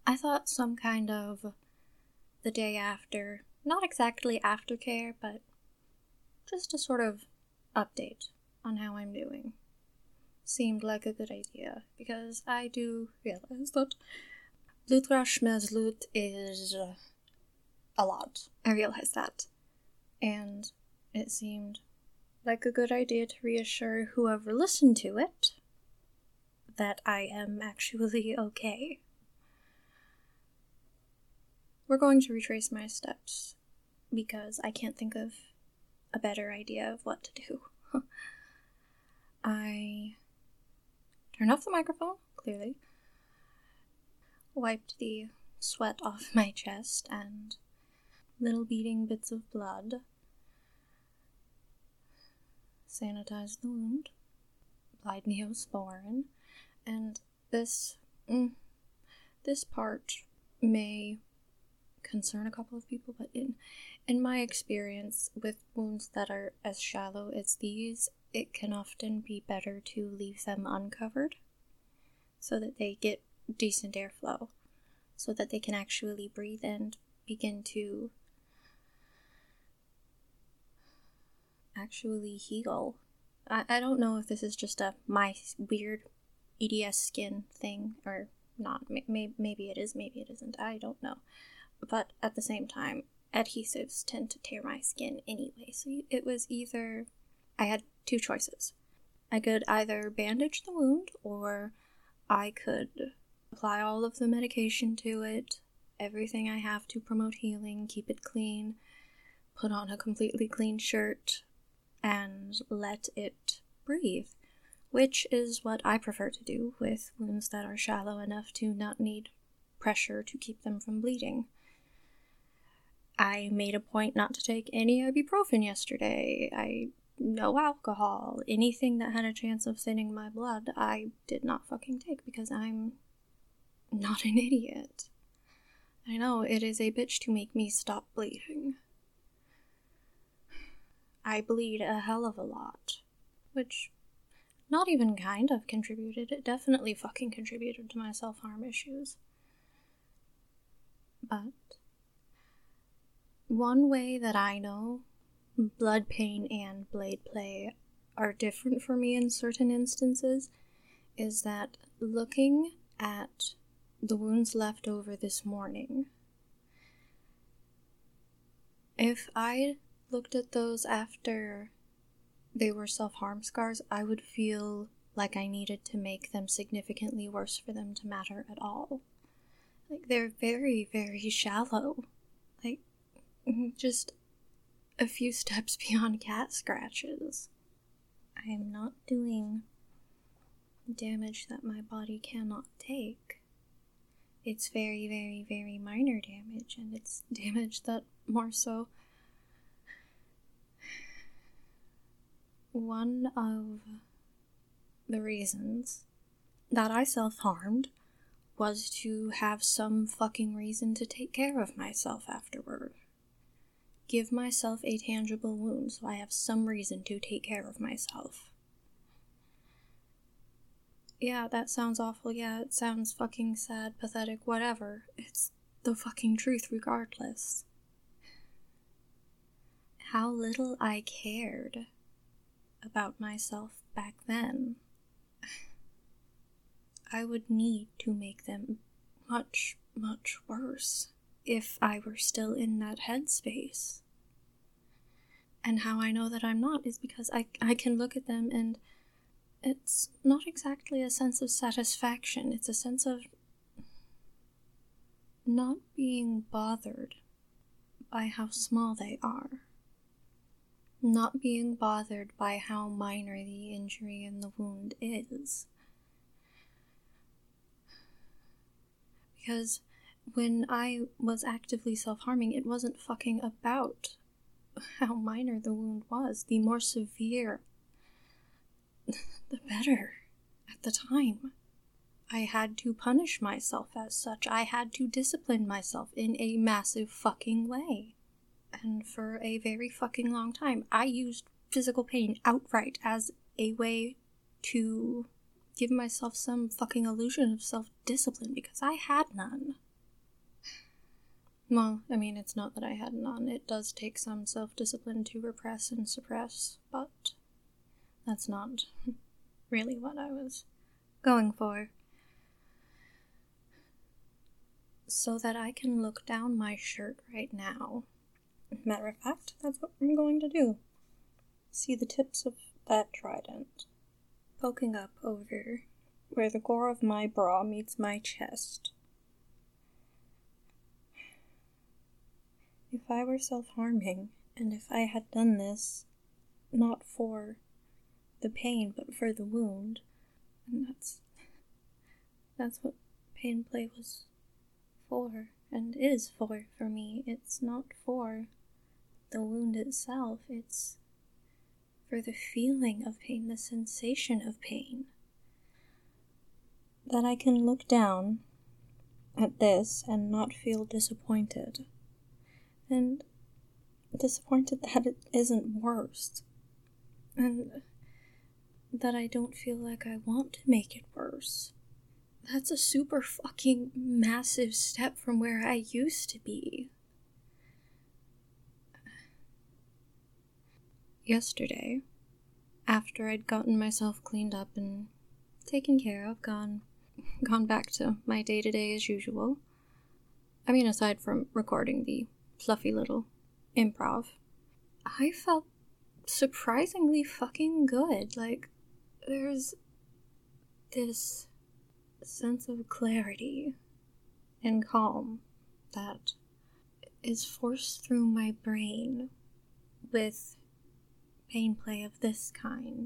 I thought some kind of the day after, not exactly aftercare, but just a sort of update on how I'm doing seemed like a good idea, because I do realize that Blutraschmerslut is a lot. I realize that. And it seemed like a good idea to reassure whoever listened to it that I am actually okay. We're going to retrace my steps, because I can't think of a better idea of what to do. I turned off the microphone, clearly, wiped the sweat off my chest and little beading bits of blood, sanitized the wound, applied Neosporin, and this part may concern a couple of people, but in my experience with wounds that are as shallow as these, it can often be better to leave them uncovered so that they get decent airflow, so that they can actually breathe and begin to actually heal. I don't know if this is just my weird EDS skin thing or not. Maybe it is, maybe it isn't. I don't know. But at the same time, adhesives tend to tear my skin anyway. So it was either... I had two choices. I could either bandage the wound, or I could apply all of the medication to it, everything I have to promote healing, keep it clean, put on a completely clean shirt, and let it breathe, which is what I prefer to do with wounds that are shallow enough to not need pressure to keep them from bleeding. I made a point not to take any ibuprofen yesterday. No alcohol, anything that had a chance of thinning my blood, I did not fucking take, because I'm not an idiot. I know, it is a bitch to make me stop bleeding. I bleed a hell of a lot, which not even kind of contributed, it definitely fucking contributed to my self-harm issues. But one way that I know blood pain and blade play are different for me in certain instances is that looking at the wounds left over this morning, if I looked at those after they were self-harm scars, I would feel like I needed to make them significantly worse for them to matter at all. Like, they're very, very shallow. Like, just a few steps beyond cat scratches. I am not doing damage that my body cannot take. It's very, very, very minor damage, and it's damage that more so... One of the reasons that I self-harmed was to have some fucking reason to take care of myself afterward. Give myself a tangible wound so I have some reason to take care of myself. Yeah, that sounds awful. Yeah, it sounds fucking sad, pathetic, whatever. It's the fucking truth regardless. How little I cared about myself back then. I would need to make them much, much worse if I were still in that headspace. And how I know that I'm not is because I can look at them and it's not exactly a sense of satisfaction. It's a sense of not being bothered by how small they are. Not being bothered by how minor the injury and the wound is. Because when I was actively self-harming, it wasn't fucking about how minor the wound was. The more severe, the better at the time. I had to punish myself as such. I had to discipline myself in a massive fucking way. And for a very fucking long time, I used physical pain outright as a way to give myself some fucking illusion of self-discipline, because I had none. Well, I mean, it's not that I had none. It does take some self-discipline to repress and suppress, but that's not really what I was going for. So that I can look down my shirt right now. Matter of fact, that's what I'm going to do. See the tips of that trident poking up over where the gore of my bra meets my chest. If I were self-harming, and if I had done this not for the pain but for the wound, and that's what pain play was for and is for me. It's not for the wound itself, it's for the feeling of pain, the sensation of pain. That I can look down at this and not feel disappointed. And disappointed that it isn't worse. And that I don't feel like I want to make it worse. That's a super fucking massive step from where I used to be. Yesterday, after I'd gotten myself cleaned up and taken care of, gone back to my day-to-day as usual. I mean, aside from recording the fluffy little improv, I felt surprisingly fucking good. Like, there's this sense of clarity and calm that is forced through my brain with pain play of this kind.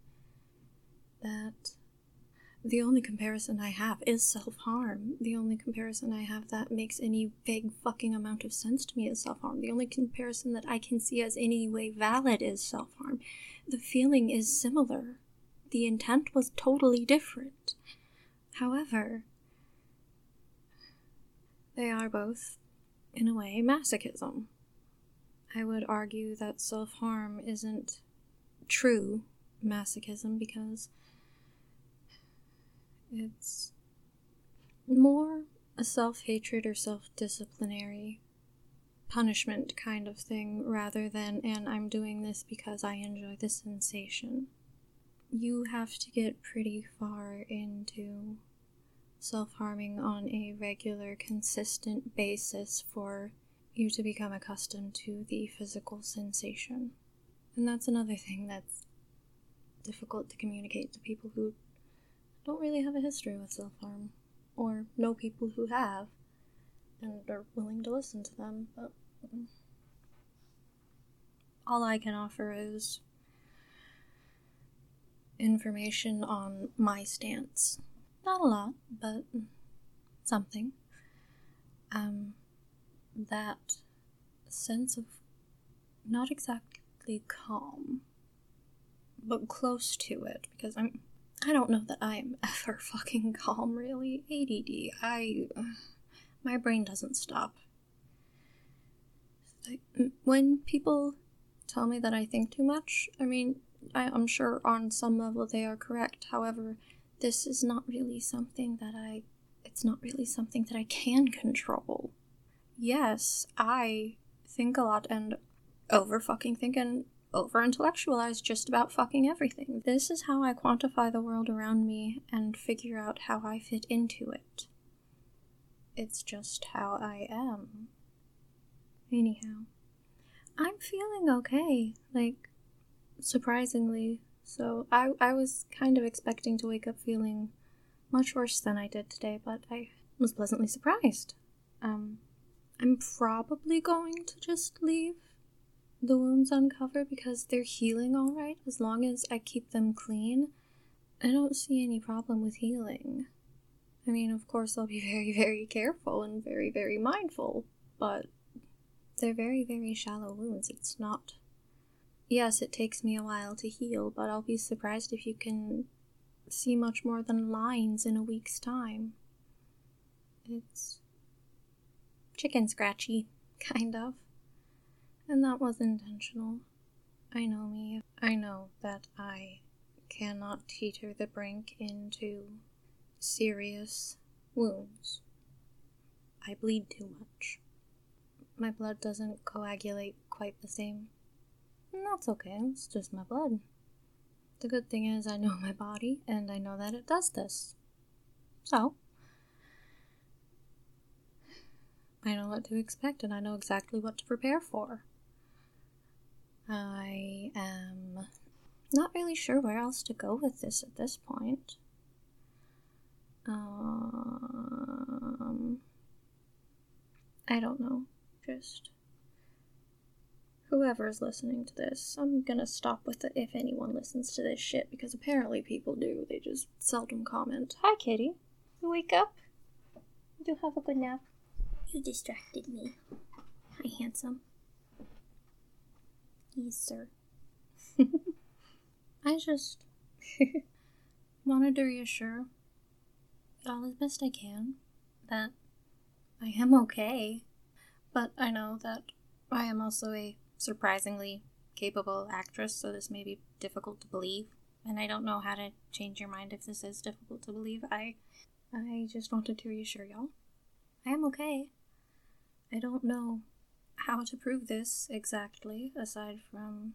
That the only comparison I have is self-harm. The only comparison I have that makes any big fucking amount of sense to me is self-harm. The only comparison that I can see as any way valid is self-harm. The feeling is similar. The intent was totally different. However, they are both, in a way, masochism. I would argue that self-harm isn't true masochism because it's more a self-hatred or self-disciplinary punishment kind of thing rather than an I'm doing this because I enjoy the sensation. You have to get pretty far into self-harming on a regular, consistent basis for you to become accustomed to the physical sensation. And that's another thing that's difficult to communicate to people who don't really have a history with self-harm, or know people who have, and are willing to listen to them, but all I can offer is information on my stance. Not a lot, but something. That sense of not exactly calm, but close to it, because I don't know that I am ever fucking calm, really. ADD, my brain doesn't stop. When people tell me that I think too much, I mean, I'm sure on some level they are correct. However, this is not really something that it's not really something that I can control. Yes, I think a lot and over fucking think and over intellectualize just about fucking everything. This is how I quantify the world around me and figure out how I fit into it. It's just how I am. Anyhow, I'm feeling okay, like, surprisingly. So I was kind of expecting to wake up feeling much worse than I did today, but I was pleasantly surprised. I'm probably going to just leave the wounds uncovered because they're healing alright as long as I keep them clean. I don't see any problem with healing. I mean, of course I'll be very, very careful and very, very mindful, but they're very, very shallow wounds. It's not... Yes, it takes me a while to heal, but I'll be surprised if you can see much more than lines in a week's time. It's chicken scratchy, kind of. And that was intentional. I know me. I know that I cannot teeter the brink into serious wounds. I bleed too much. my blood doesn't coagulate quite the same. And that's okay, it's just my blood. The good thing is I know my body, and I know that it does this. So, I know what to expect, and I know exactly what to prepare for. I am not really sure where else to go with this at this point. I don't know. Just whoever's listening to this, I'm gonna stop with it if anyone listens to this shit, because apparently people do. They just seldom comment. Hi, kitty. You wake up? You have a good nap? You distracted me. Hi, handsome. Yes, sir. I just wanted to reassure y'all as best I can that I am okay, but I know that I am also a surprisingly capable actress, so this may be difficult to believe, and I don't know how to change your mind if this is difficult to believe. I just wanted to reassure y'all. I am okay. I don't know how to prove this exactly, aside from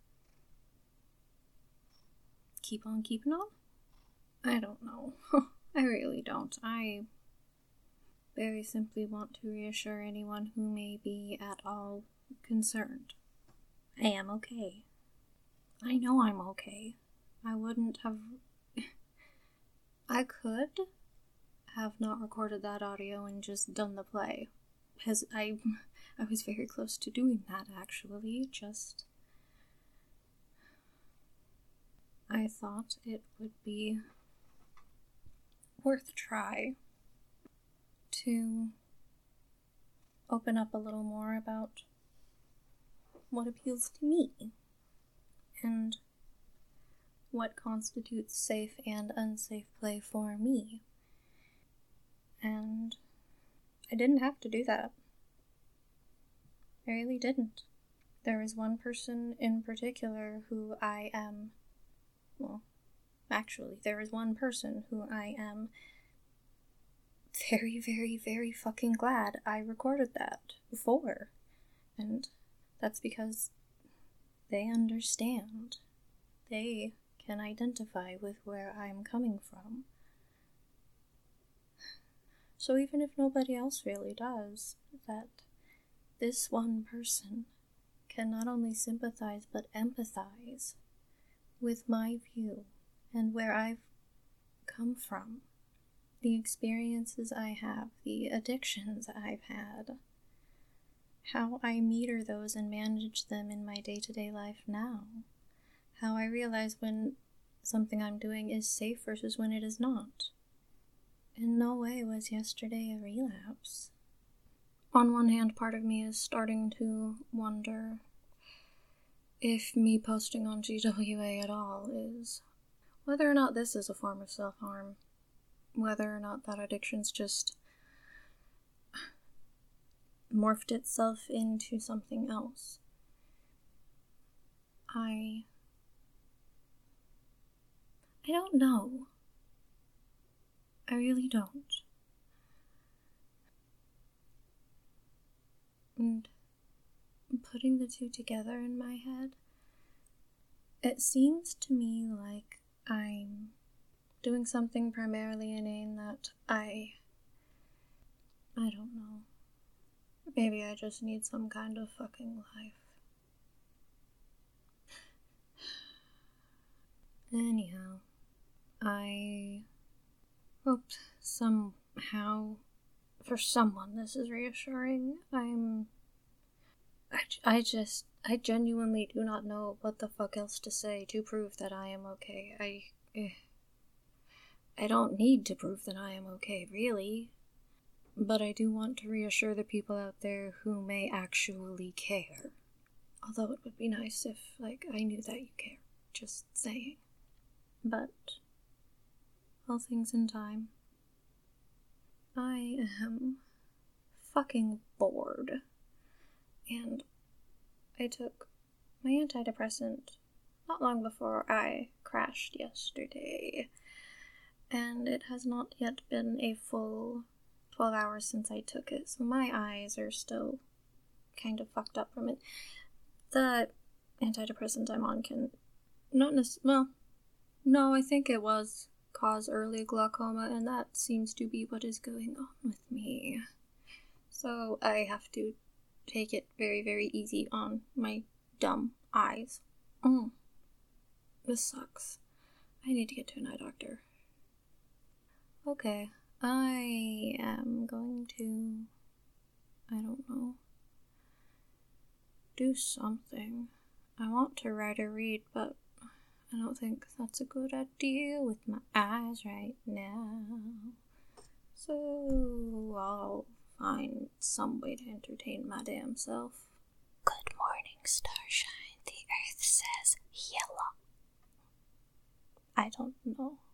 keep on keeping on? I don't know. I really don't. I very simply want to reassure anyone who may be at all concerned. I am okay. I know I'm okay. I wouldn't have... I could have not recorded that audio and just done the play. Because I was very close to doing that, actually. Just... I thought it would be worth a try to open up a little more about what appeals to me and what constitutes safe and unsafe play for me. And I didn't have to do that. I really didn't. There is one person in particular who I am... Well, actually, there is one person who I am very, very, very fucking glad I recorded that before. And that's because they understand. They can identify with where I'm coming from. So even if nobody else really does, that this one person can not only sympathize but empathize with my view and where I've come from, the experiences I have, the addictions I've had, how I meter those and manage them in my day-to-day life now, how I realize when something I'm doing is safe versus when it is not. In no way was yesterday a relapse. On one hand, part of me is starting to wonder if me posting on GWA at all is whether or not this is a form of self-harm, whether or not that addiction's just morphed itself into something else. I don't know. I really don't. And putting the two together in my head, it seems to me like I'm doing something primarily inane that I don't know. Maybe I just need some kind of fucking life. Anyhow, I hope somehow, for someone, this is reassuring. I genuinely do not know what the fuck else to say to prove that I am okay. I don't need to prove that I am okay, really. But I do want to reassure the people out there who may actually care. Although it would be nice if, I knew that you care. Just saying. But, all things in time, I am fucking bored. And I took my antidepressant not long before I crashed yesterday. And it has not yet been a full 12 hours since I took it, so my eyes are still kind of fucked up from it. The antidepressant I'm on can not well, no, I think it was cause early glaucoma, and that seems to be what is going on with me. So I have to take it very, very easy on my dumb eyes. This sucks. I need to get to an eye doctor. Okay, I am going to, I don't know, do something. I want to write or read, but I don't think that's a good idea with my eyes right now. So I'll find some way to entertain my damn self. Good morning, Starshine. The Earth says yellow. I don't know.